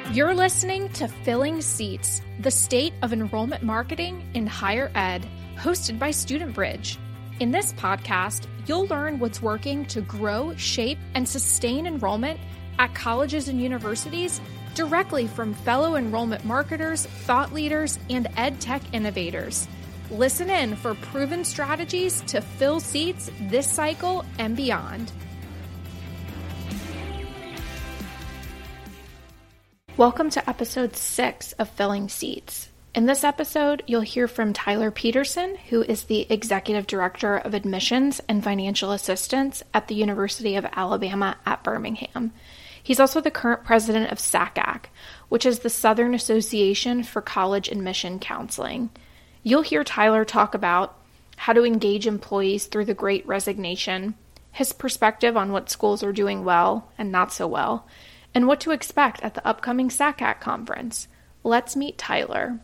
You're listening to Filling Seats, the state of enrollment marketing in higher ed, hosted by Student Bridge. In this podcast, you'll learn what's working to grow, shape, and sustain enrollment at colleges and universities directly from fellow enrollment marketers, thought leaders, and ed tech innovators. Listen in for proven strategies to fill seats this cycle and beyond. Welcome to episode 6 of Filling Seats. In this episode, you'll hear from Tyler Peterson, who is the Executive Director of Admissions and Financial Assistance at the University of Alabama at Birmingham. He's also the current president of SACAC, which is the Southern Association for College Admission Counseling. You'll hear Tyler talk about how to engage employees through the Great Resignation, his perspective on what schools are doing well and not so well, and what to expect at the upcoming SACAC conference. Let's meet Tyler.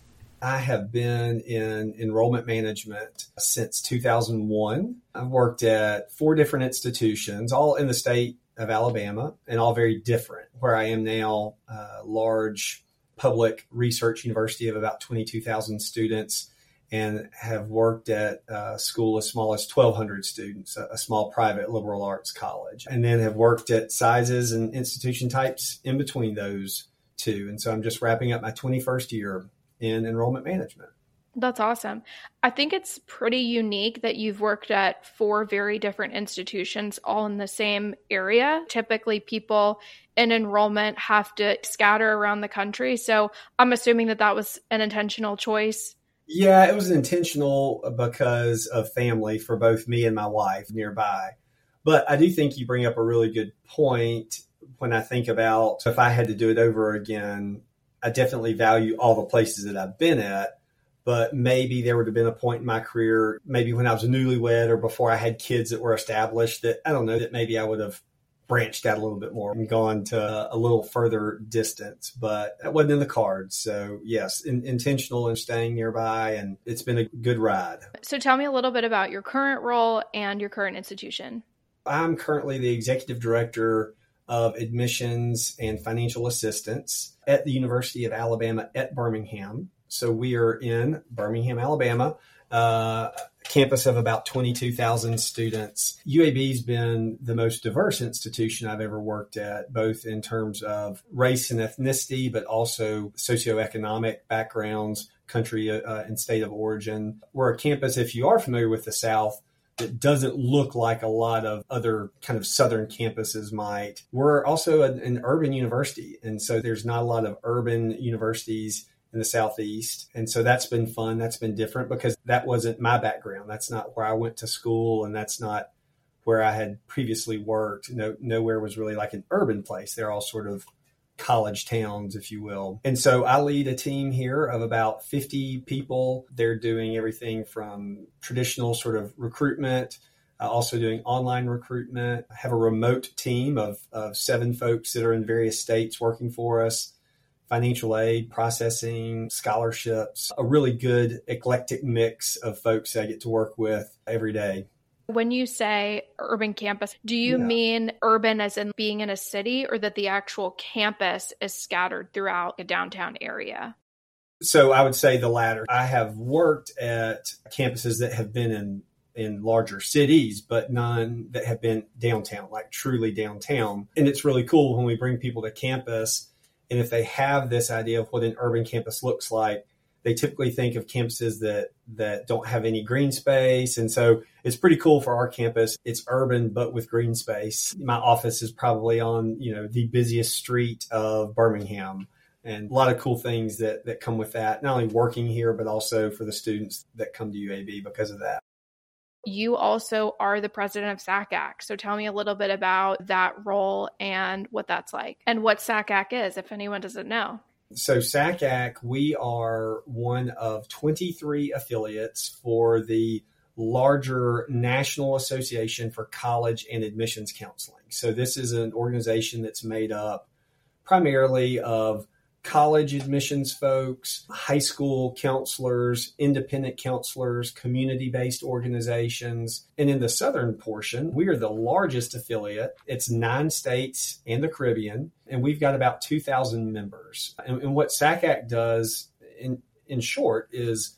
I have been in enrollment management since 2001. I've worked at 4 different institutions, all in the state of Alabama, and all very different. Where I am now, a large public research university of about 22,000 students, and have worked at a school as small as 1,200 students, a small private liberal arts college, and then have worked at sizes and institution types in between those two. And so I'm just wrapping up my 21st year in enrollment management. That's awesome. I think it's pretty unique that you've worked at 4 very different institutions all in the same area. Typically, people in enrollment have to scatter around the country. So I'm assuming that was an intentional choice. Yeah, it was intentional because of family for both me and my wife nearby. But I do think you bring up a really good point when I think about if I had to do it over again. I definitely value all the places that I've been at, but maybe there would have been a point in my career, maybe when I was a newlywed or before I had kids that were established, that I don't know, that maybe I would have branched out a little bit more and gone to a little further distance, but that wasn't in the cards. So yes, intentional in staying nearby, and it's been a good ride. So tell me a little bit about your current role and your current institution. I'm currently the Executive Director of Admissions and Financial Assistance at the University of Alabama at Birmingham. So we are in Birmingham, Alabama, campus of about 22,000 students. UAB's been the most diverse institution I've ever worked at, both in terms of race and ethnicity, but also socioeconomic backgrounds, country and state of origin. We're a campus, if you are familiar with the South, that doesn't look like a lot of other kind of Southern campuses might. We're also an urban university, and so there's not a lot of urban universities in the Southeast. And so that's been fun. That's been different because that wasn't my background. That's not where I went to school, and that's not where I had previously worked. Nowhere was really like an urban place. They're all sort of college towns, if you will. And so I lead a team here of about 50 people. They're doing everything from traditional sort of recruitment, also doing online recruitment. I have a remote team of 7 folks that are in various states working for us. Financial aid, processing, scholarships, a really good eclectic mix of folks I get to work with every day. When you say urban campus, do you mean urban as in being in a city, or that the actual campus is scattered throughout a downtown area? So I would say the latter. I have worked at campuses that have been in larger cities, but none that have been downtown, like truly downtown. And it's really cool when we bring people to campus, and if they have this idea of what an urban campus looks like, they typically think of campuses that don't have any green space. And so it's pretty cool for our campus. It's urban, but with green space. My office is probably on, the busiest street of Birmingham, and a lot of cool things that come with that, not only working here, but also for the students that come to UAB because of that. You also are the president of SACAC. So tell me a little bit about that role and what that's like, and what SACAC is, if anyone doesn't know. So SACAC, we are one of 23 affiliates for the larger National Association for College and Admissions Counseling. So this is an organization that's made up primarily of college admissions folks, high school counselors, independent counselors, community-based organizations. And in the southern portion, we are the largest affiliate. It's 9 states and the Caribbean, and we've got about 2,000 members. And what SACAC does, in short, is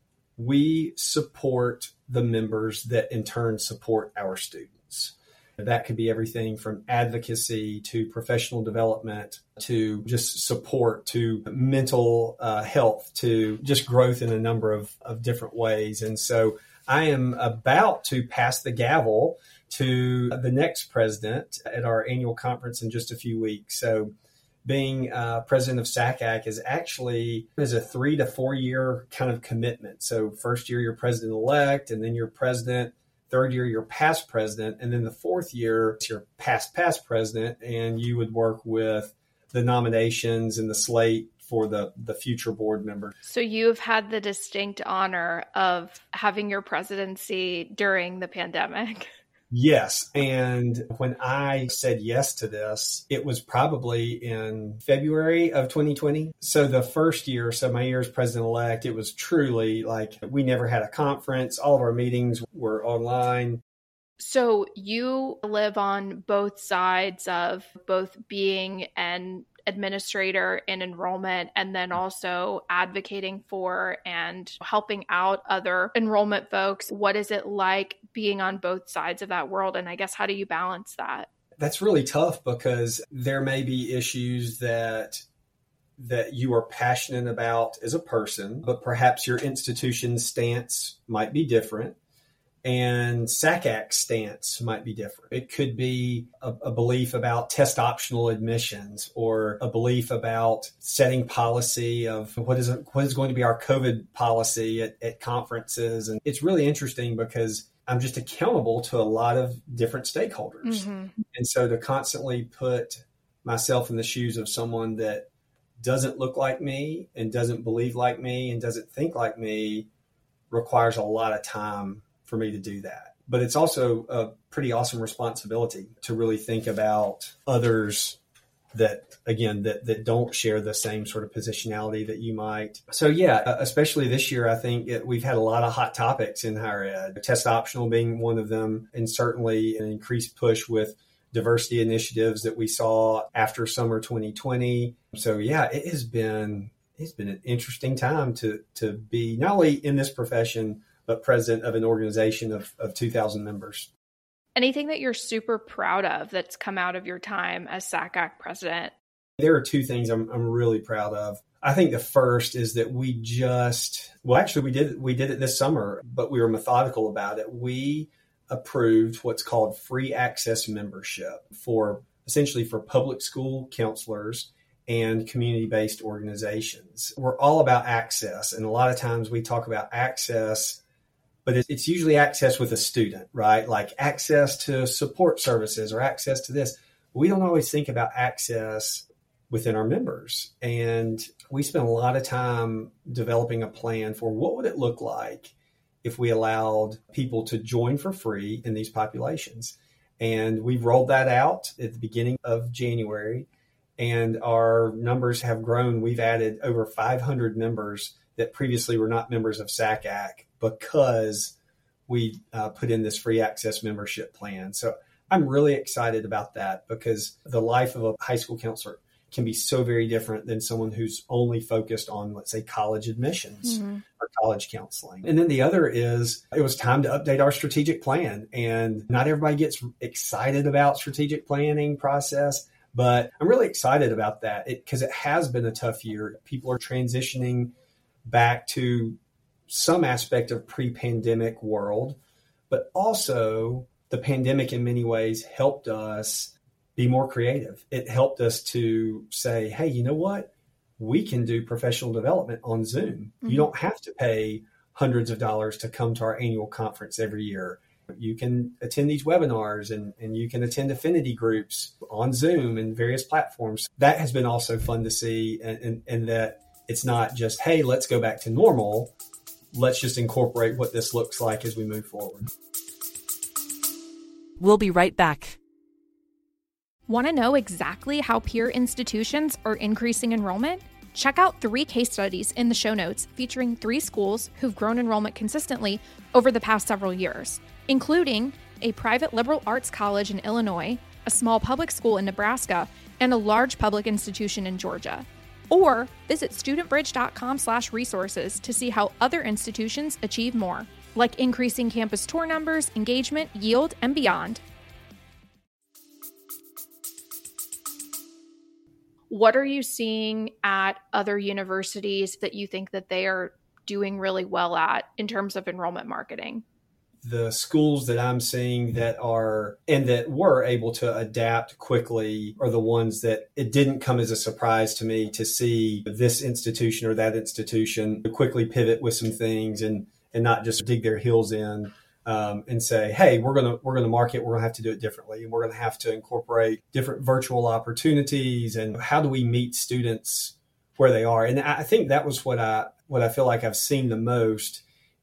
we support the members that in turn support our students. That could be everything from advocacy to professional development to just support to mental health to just growth in a number of different ways. And so I am about to pass the gavel to the next president at our annual conference in just a few weeks. So being president of SACAC is a 3 to 4 year kind of commitment. So first year you're president-elect, and then you're president. Third year, you're past president. And then the fourth year, you're past president. And you would work with the nominations and the slate for the future board members. So you've had the distinct honor of having your presidency during the pandemic. Yes. And when I said yes to this, it was probably in February of 2020. So the first year, so my year as president-elect, it was truly like we never had a conference. All of our meetings were online. So you live on both sides of both being an administrator in enrollment and then also advocating for and helping out other enrollment folks. What is it like being on both sides of that world? And I guess, how do you balance that? That's really tough because there may be issues that you are passionate about as a person, but perhaps your institution's stance might be different. And SACAC's stance might be different. It could be a belief about test optional admissions or a belief about setting policy of what is going to be our COVID policy at conferences. And it's really interesting because I'm just accountable to a lot of different stakeholders. Mm-hmm. And so to constantly put myself in the shoes of someone that doesn't look like me and doesn't believe like me and doesn't think like me requires a lot of time for me to do that. But it's also a pretty awesome responsibility to really think about others that don't share the same sort of positionality that you might. So yeah, especially this year, I think we've had a lot of hot topics in higher ed, test optional being one of them, and certainly an increased push with diversity initiatives that we saw after summer 2020. So yeah, it's been an interesting time to be not only in this profession, but president of an organization of 2,000 members. Anything that you're super proud of that's come out of your time as SACAC president? There are 2 things I'm really proud of. I think the first is that we did it this summer, but we were methodical about it. We approved what's called free access membership for public school counselors and community-based organizations. We're all about access. And a lot of times we talk about access, but it's usually access with a student, right? Like access to support services or access to this. We don't always think about access within our members. And we spent a lot of time developing a plan for what would it look like if we allowed people to join for free in these populations. And we've rolled that out at the beginning of January, and our numbers have grown. We've added over 500 members that previously were not members of SACAC because we put in this free access membership plan. So I'm really excited about that because the life of a high school counselor can be so very different than someone who's only focused on, let's say, college admissions or college counseling. And then the other is it was time to update our strategic plan. And not everybody gets excited about strategic planning process, but I'm really excited about that because it has been a tough year. People are transitioning back to some aspect of pre-pandemic world, but also the pandemic in many ways helped us be more creative. It helped us to say, hey, you know what? We can do professional development on Zoom. Mm-hmm. You don't have to pay hundreds of dollars to come to our annual conference every year. You can attend these webinars and you can attend affinity groups on Zoom and various platforms. That has been also fun to see, and that it's not just, hey, let's go back to normal. Let's just incorporate what this looks like as we move forward. We'll be right back. Want to know exactly how peer institutions are increasing enrollment? Check out 3 case studies in the show notes featuring 3 schools who've grown enrollment consistently over the past several years, including a private liberal arts college in Illinois, a small public school in Nebraska, and a large public institution in Georgia. Or visit studentbridge.com/resources to see how other institutions achieve more, like increasing campus tour numbers, engagement, yield, and beyond. What are you seeing at other universities that you think that they are doing really well at in terms of enrollment marketing? The schools that I'm seeing that are and that were able to adapt quickly are the ones that it didn't come as a surprise to me to see this institution or that institution quickly pivot with some things and not just dig their heels in. And say, hey, we're gonna market. We're gonna have to do it differently, and we're gonna have to incorporate different virtual opportunities. And how do we meet students where they are? And I think that was what I feel like I've seen the most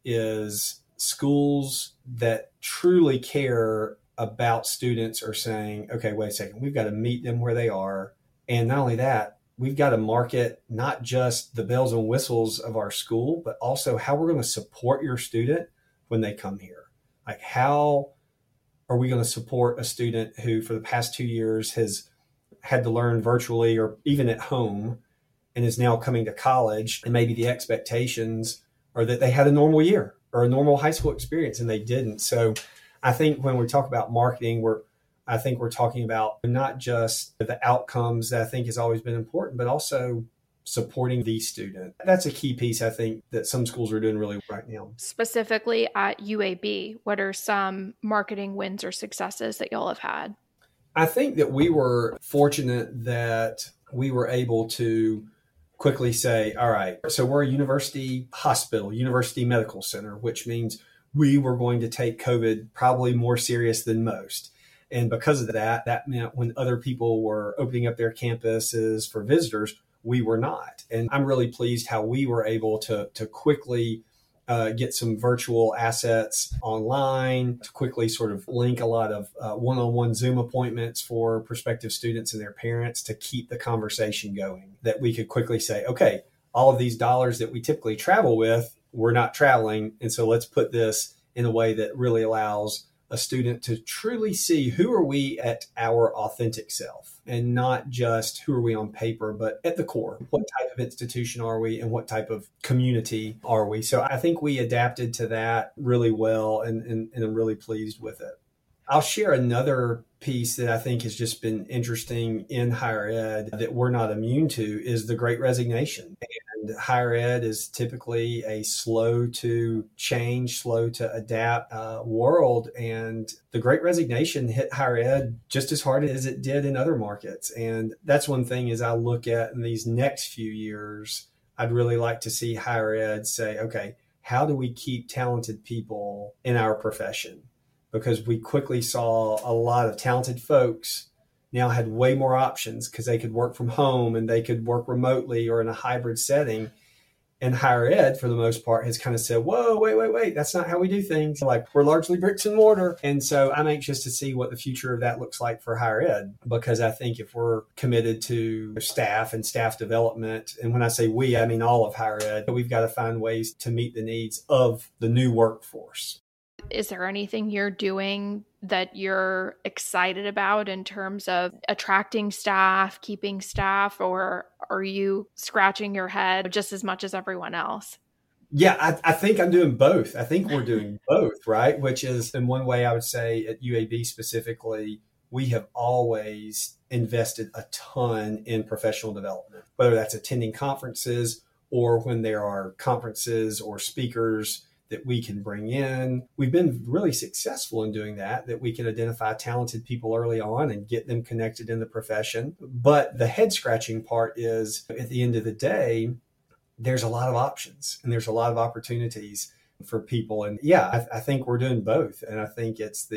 is schools that truly care about students are saying, okay, wait a second, we've got to meet them where they are, and not only that, we've got to market not just the bells and whistles of our school, but also how we're going to support your student when they come here. Like, how are we going to support a student who for the past 2 years has had to learn virtually or even at home and is now coming to college, and maybe the expectations are that they had a normal year or a normal high school experience and they didn't. So I think when we talk about marketing, we're talking about not just the outcomes that I think has always been important, but also supporting the student. That's a key piece, I think, that some schools are doing really right now. Specifically at UAB, what are some marketing wins or successes that y'all have had? I think that we were fortunate that we were able to quickly say, all right, so we're a university hospital, university medical center, which means we were going to take COVID probably more serious than most. And because of that, that meant when other people were opening up their campuses for visitors, we were not. And I'm really pleased how we were able to quickly get some virtual assets online, to quickly sort of link a lot of one-on-one Zoom appointments for prospective students and their parents to keep the conversation going, that we could quickly say, okay, all of these dollars that we typically travel with, we're not traveling. And so let's put this in a way that really allows a student to truly see who are we at our authentic self, and not just who are we on paper, but at the core. What type of institution are we and what type of community are we? So I think we adapted to that really well, and I'm really pleased with it. I'll share another piece that I think has just been interesting in higher ed that we're not immune to is the Great Resignation. And higher ed is typically a slow to change, slow to adapt world. And the Great Resignation hit higher ed just as hard as it did in other markets. And that's one thing as I look at in these next few years, I'd really like to see higher ed say, okay, how do we keep talented people in our profession? Because we quickly saw a lot of talented folks now had way more options because they could work from home and they could work remotely or in a hybrid setting. And higher ed, for the most part, has kind of said, whoa, wait, that's not how we do things. Like, we're largely bricks and mortar. And so I'm anxious to see what the future of that looks like for higher ed, because I think if we're committed to staff and staff development, and when I say we, I mean all of higher ed, we've got to find ways to meet the needs of the new workforce. Is there anything you're doing that you're excited about in terms of attracting staff, keeping staff, or are you scratching your head just as much as everyone else? Yeah, I think I'm doing both. I think we're doing both, right? Which is, in one way, I would say at UAB specifically, we have always invested a ton in professional development, whether that's attending conferences or when there are conferences or speakers that we can bring in. We've been really successful in doing that we can identify talented people early on and get them connected in the profession. But the head scratching part is, at the end of the day, there's a lot of options and there's a lot of opportunities for people. And yeah, I think we're doing both. And I think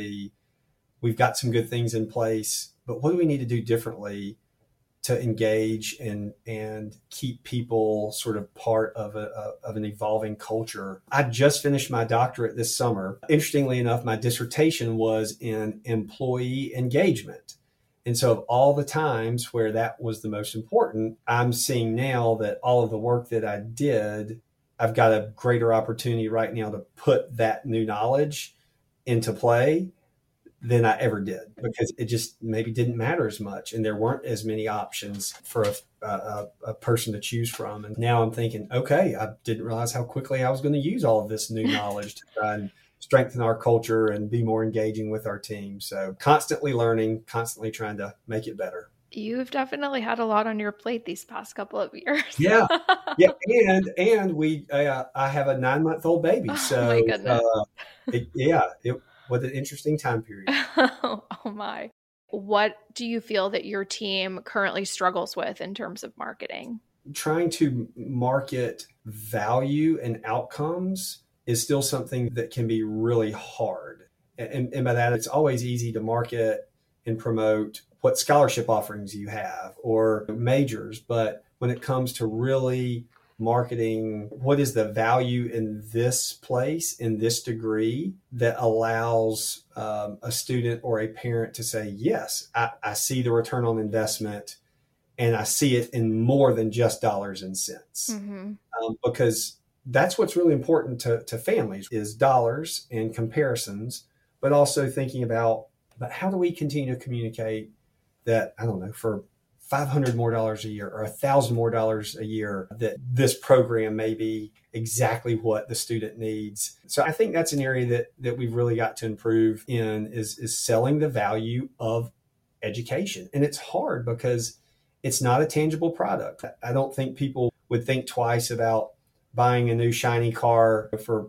we've got some good things in place, but what do we need to do differently to engage and keep people sort of part of an evolving culture? I just finished my doctorate this summer. Interestingly enough, my dissertation was in employee engagement. And so of all the times where that was the most important, I'm seeing now that all of the work that I did, I've got a greater opportunity right now to put that new knowledge into play than I ever did, because it just maybe didn't matter as much. And there weren't as many options for a person to choose from. And now I'm thinking, okay, I didn't realize how quickly I was going to use all of this new knowledge to try and strengthen our culture and be more engaging with our team. So constantly learning, constantly trying to make it better. You've definitely had a lot on your plate these past couple of years. Yeah. Yeah. And I have a 9-month-old baby. So, oh my goodness. It was an interesting time period. Oh my. What do you feel that your team currently struggles with in terms of marketing? Trying to market value and outcomes is still something that can be really hard. And by that, it's always easy to market and promote what scholarship offerings you have or majors. But when it comes to really marketing, what is the value in this place, in this degree, that allows a student or a parent to say, yes, I see the return on investment, and I see it in more than just dollars and cents. Mm-hmm. Because that's what's really important to families is dollars and comparisons, but also thinking about, but how do we continue to communicate that, I don't know, for $500 more a year or $1,000 more a year, that this program may be exactly what the student needs. So I think that's an area that we've really got to improve in is selling the value of education. And it's hard because it's not a tangible product. I don't think people would think twice about buying a new shiny car for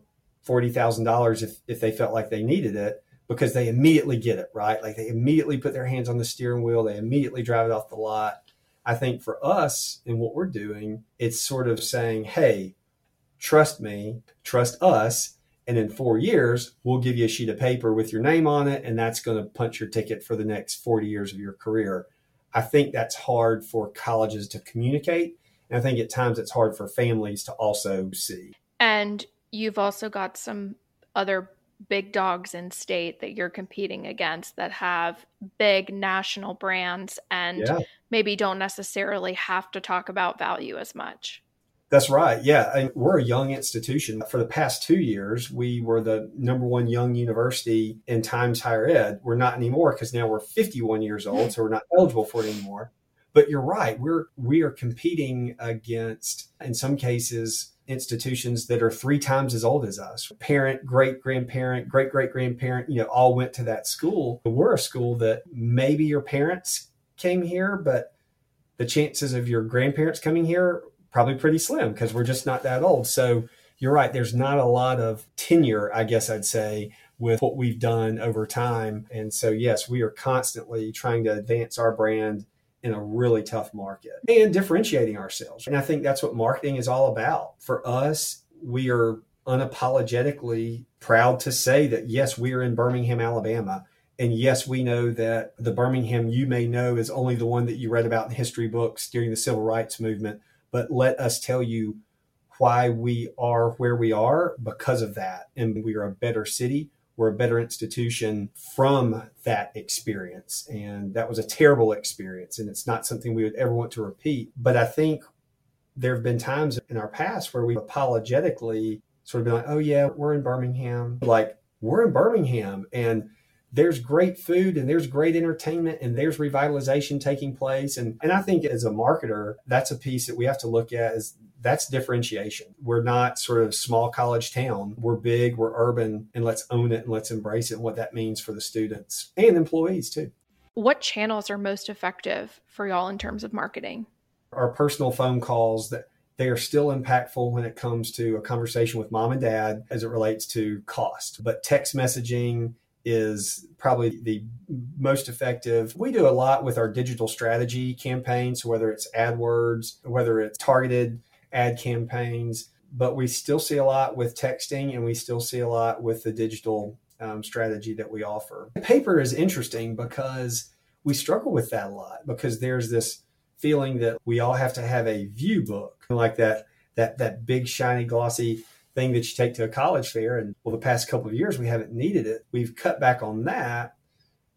$40,000 if they felt like they needed it, because they immediately get it, right? Like they immediately put their hands on the steering wheel. They immediately drive it off the lot. I think for us and what we're doing, it's sort of saying, hey, trust me, trust us. And in 4 years, we'll give you a sheet of paper with your name on it. And that's going to punch your ticket for the next 40 years of your career. I think that's hard for colleges to communicate. And I think at times it's hard for families to also see. And you've also got some other big dogs in state that you're competing against that have big national brands and maybe don't necessarily have to talk about value as much. That's right. Yeah. And we're a young institution. For the past 2 years, we were the #1 young university in Times Higher Ed. We're not anymore because now we're 51 years old, so we're not eligible for it anymore. But you're right. We are competing against, in some cases, institutions that are 3 times as old as us. Parent, great-grandparent, great-great-grandparent, all went to that school. We're a school that maybe your parents came here, but the chances of your grandparents coming here probably pretty slim because we're just not that old. So you're right. There's not a lot of tenure, I guess I'd say, with what we've done over time. And so, yes, we are constantly trying to advance our brand in a really tough market and differentiating ourselves. And I think that's what marketing is all about. For us, we are unapologetically proud to say that, yes, we are in Birmingham, Alabama. And yes, we know that the Birmingham you may know is only the one that you read about in history books during the civil rights movement. But let us tell you why we are where we are because of that. And we are a better city. We're a better institution from that experience. And that was a terrible experience. And it's not something we would ever want to repeat. But I think there have been times in our past where we've apologetically sort of been like, oh, yeah, we're in Birmingham. Like, we're in Birmingham. And there's great food and there's great entertainment and there's revitalization taking place. And I think as a marketer, that's a piece that we have to look at is that's differentiation. We're not sort of small college town. We're big, we're urban, and let's own it and let's embrace it and what that means for the students and employees too. What channels are most effective for y'all in terms of marketing? Our personal phone calls, that they are still impactful when it comes to a conversation with mom and dad as it relates to cost. But text messaging is probably the most effective. We do a lot with our digital strategy campaigns, whether it's AdWords, whether it's targeted ad campaigns, but we still see a lot with texting and we still see a lot with the digital strategy that we offer. Paper is interesting because we struggle with that a lot because there's this feeling that we all have to have a view book, like that big, shiny, glossy thing that you take to a college fair. And the past couple of years, we haven't needed it. We've cut back on that.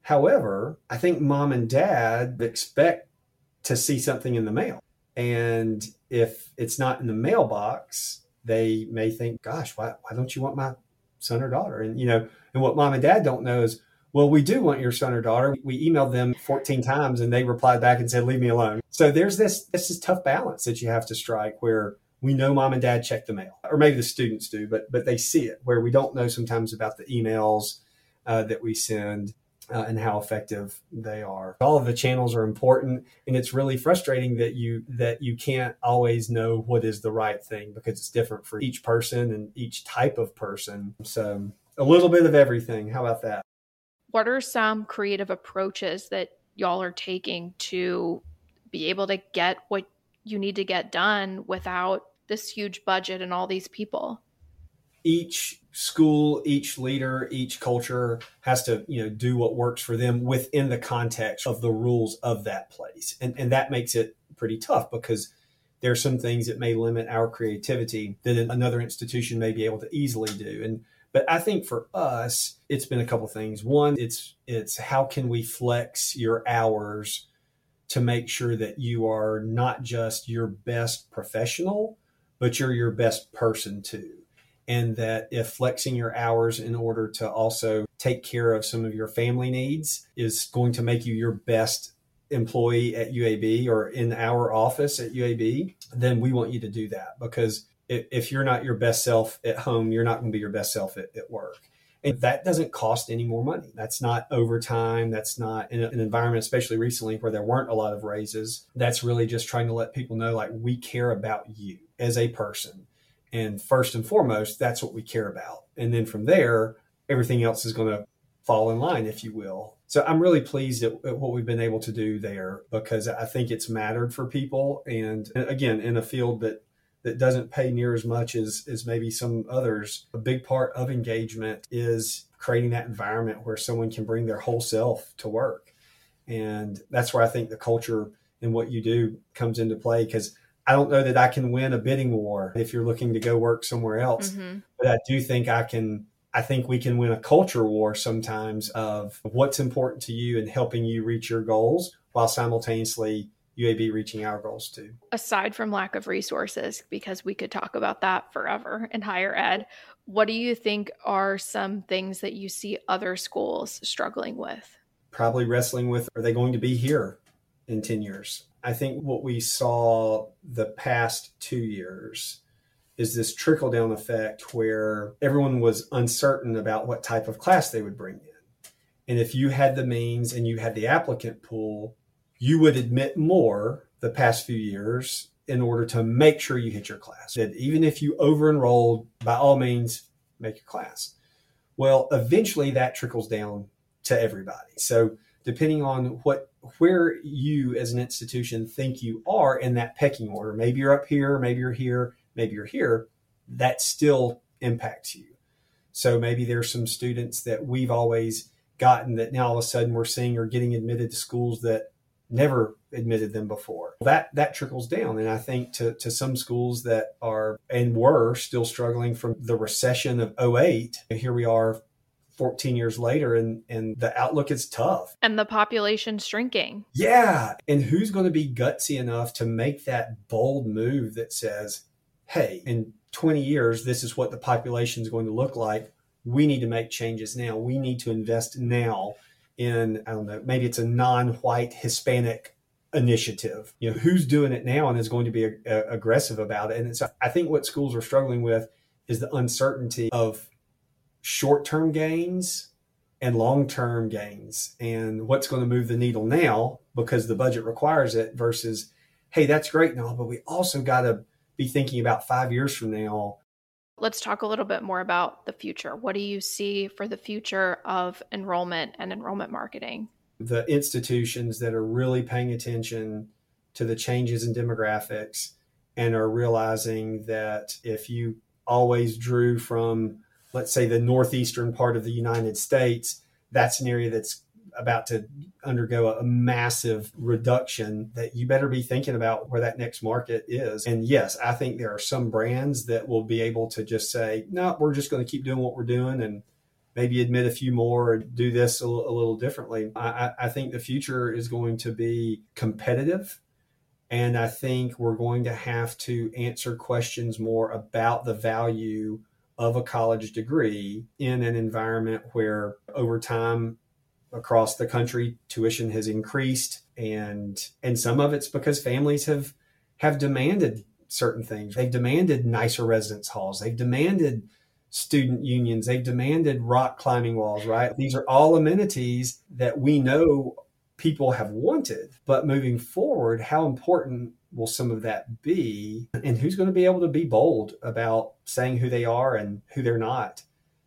However, I think mom and dad expect to see something in the mail. And if it's not in the mailbox, they may think, gosh, why don't you want my son or daughter? And, and what mom and dad don't know is, well, we do want your son or daughter. We emailed them 14 times and they replied back and said, leave me alone. So there's this tough balance that you have to strike where we know mom and dad check the mail, or maybe the students do, but they see it, where we don't know sometimes about the emails that we send and how effective they are. All of the channels are important, and it's really frustrating that you can't always know what is the right thing because it's different for each person and each type of person. So a little bit of everything. How about that? What are some creative approaches that y'all are taking to be able to get what you need to get done without this huge budget and all these people? Each school, each leader, each culture has to, do what works for them within the context of the rules of that place. And that makes it pretty tough because there are some things that may limit our creativity that another institution may be able to easily do. But I think for us, it's been a couple things. One, it's how can we flex your hours to make sure that you are not just your best professional, but you're your best person too. And that if flexing your hours in order to also take care of some of your family needs is going to make you your best employee at UAB or in our office at UAB, then we want you to do that, because if you're not your best self at home, you're not going to be your best self at work. And that doesn't cost any more money. That's not overtime. That's not in an environment, especially recently where there weren't a lot of raises. That's really just trying to let people know, like, we care about you as a person. And first and foremost, that's what we care about. And then from there, everything else is going to fall in line, if you will. So I'm really pleased at what we've been able to do there, because I think it's mattered for people. And again, in a field that doesn't pay near as much as maybe some others, a big part of engagement is creating that environment where someone can bring their whole self to work. And that's where I think the culture and what you do comes into play, because I don't know that I can win a bidding war if you're looking to go work somewhere else. Mm-hmm. But I do think I think we can win a culture war sometimes of what's important to you and helping you reach your goals while simultaneously UAB reaching our goals too. Aside from lack of resources, because we could talk about that forever in higher ed, what do you think are some things that you see other schools struggling with? Probably wrestling with, are they going to be here in 10 years? I think what we saw the past 2 years is this trickle-down effect where everyone was uncertain about what type of class they would bring in. And if you had the means and you had the applicant pool, you would admit more the past few years in order to make sure you hit your class. That even if you over-enrolled, by all means, make your class. Well, eventually that trickles down to everybody. So depending on where you as an institution think you are in that pecking order, maybe you're up here, maybe you're here, maybe you're here, that still impacts you. So maybe there's some students that we've always gotten that now all of a sudden we're seeing are getting admitted to schools that never admitted them before. That trickles down. And I think to some schools that are and were still struggling from the recession of 2008, here we are 14 years later, and the outlook is tough. And the population's shrinking. Yeah. And who's going to be gutsy enough to make that bold move that says, hey, in 20 years, this is what the population is going to look like. We need to make changes now. We need to invest now in, I don't know, maybe it's a non-white Hispanic initiative. Who's doing it now and is going to be aggressive about it. And so I think what schools are struggling with is the uncertainty of short-term gains and long-term gains, and what's going to move the needle now because the budget requires it versus, hey, that's great and all, but we also got to be thinking about 5 years from now. Let's talk a little bit more about the future. What do you see for the future of enrollment and enrollment marketing? The institutions that are really paying attention to the changes in demographics and are realizing that if you always drew from, let's say, the northeastern part of the United States, that's an area that's about to undergo a massive reduction, that you better be thinking about where that next market is. And yes, I think there are some brands that will be able to just say, no, we're just going to keep doing what we're doing and maybe admit a few more or do this a little differently. I think the future is going to be competitive. And I think we're going to have to answer questions more about the value of a college degree in an environment where over time across the country, tuition has increased. And some of it's because families have demanded certain things. They've demanded nicer residence halls. They've demanded student unions. They've demanded rock climbing walls, right? These are all amenities that we know people have wanted. But moving forward, how important will some of that be? And who's going to be able to be bold about saying who they are and who they're not,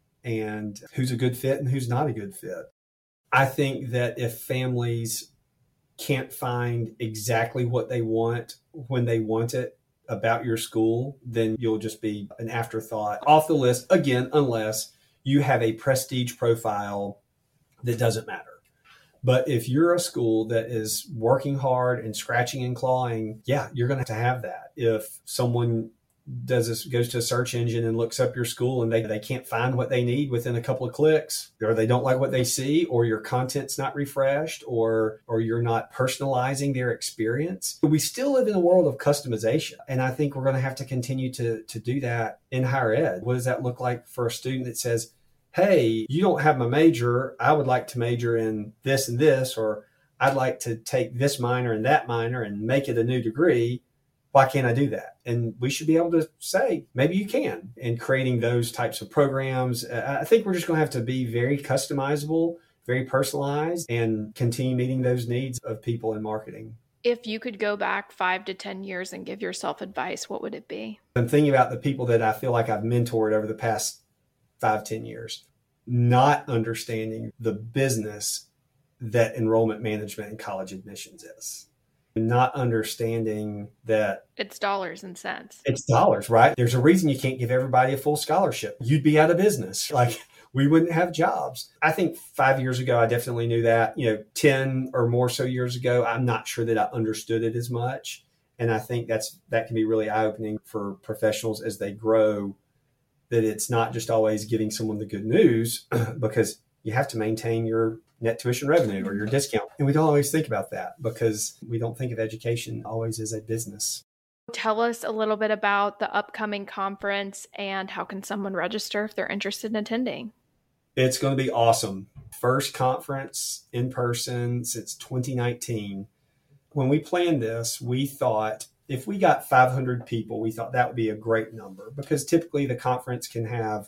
and who's a good fit and who's not a good fit? I think that if families can't find exactly what they want when they want it about your school, then you'll just be an afterthought off the list, again, unless you have a prestige profile that doesn't matter. But if you're a school that is working hard and scratching and clawing, yeah, you're going to have that. If someone goes to a search engine and looks up your school and they can't find what they need within a couple of clicks, or they don't like what they see, or your content's not refreshed, or you're not personalizing their experience. We still live in a world of customization. And I think we're going to have to continue to do that in higher ed. What does that look like for a student that says, hey, you don't have my major, I would like to major in this and this, or I'd like to take this minor and that minor and make it a new degree. Why can't I do that? And we should be able to say, maybe you can. And creating those types of programs, I think we're just going to have to be very customizable, very personalized, and continue meeting those needs of people in marketing. If you could go back 5 to 10 years and give yourself advice, what would it be? I'm thinking about the people that I feel like I've mentored over the past 5-10 years, not understanding the business that enrollment management and college admissions is. Not understanding that it's dollars and cents. It's dollars, right? There's a reason you can't give everybody a full scholarship. You'd be out of business. Like, we wouldn't have jobs. I think 5 years ago, I definitely knew that. 10 or more so years ago, I'm not sure that I understood it as much. And I think that can be really eye-opening for professionals as they grow, that it's not just always giving someone the good news, because you have to maintain your net tuition revenue or your discount. And we don't always think about that because we don't think of education always as a business. Tell us a little bit about the upcoming conference and how can someone register if they're interested in attending? It's going to be awesome. First conference in person since 2019. When we planned this, we thought if we got 500 people, we thought that would be a great number, because typically the conference can have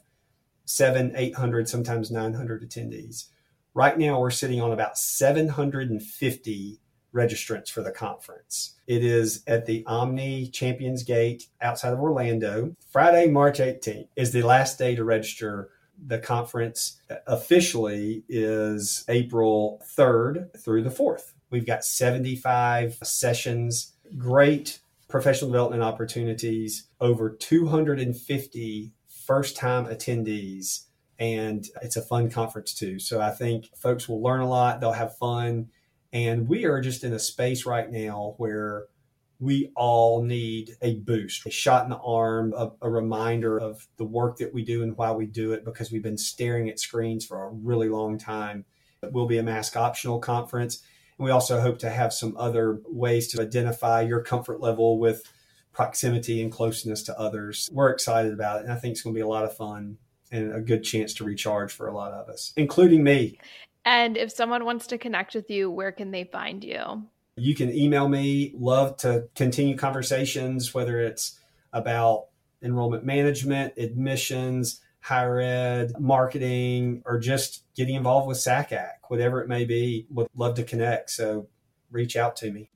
700, 800, sometimes 900 attendees. Right now, we're sitting on about 750 registrants for the conference. It is at the Omni Champions Gate outside of Orlando. Friday, March 18th is the last day to register. The conference officially is April 3rd through the 4th. We've got 75 sessions, great professional development opportunities, over 250 first-time attendees. And it's a fun conference too. So I think folks will learn a lot. They'll have fun. And we are just in a space right now where we all need a boost, a shot in the arm, a reminder of the work that we do and why we do it, because we've been staring at screens for a really long time. It will be a mask optional conference. And we also hope to have some other ways to identify your comfort level with proximity and closeness to others. We're excited about it. And I think it's going to be a lot of fun and a good chance to recharge for a lot of us, including me. And if someone wants to connect with you, where can they find you? You can email me. Love to continue conversations, whether it's about enrollment management, admissions, higher ed, marketing, or just getting involved with SACAC, whatever it may be. Would love to connect. So reach out to me.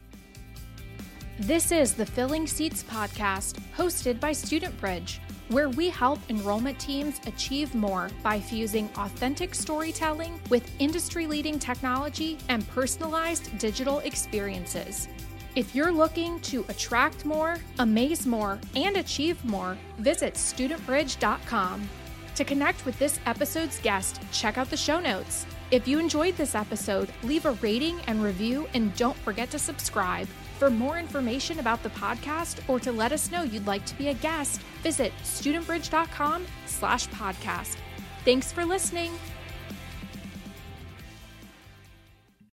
This is the Filling Seats podcast, hosted by StudentBridge, where we help enrollment teams achieve more by fusing authentic storytelling with industry-leading technology and personalized digital experiences. If you're looking to attract more, amaze more, and achieve more, visit studentbridge.com. To connect with this episode's guest, check out the show notes. If you enjoyed this episode, leave a rating and review, and don't forget to subscribe. For more information about the podcast or to let us know you'd like to be a guest, visit studentbridge.com/podcast. Thanks for listening.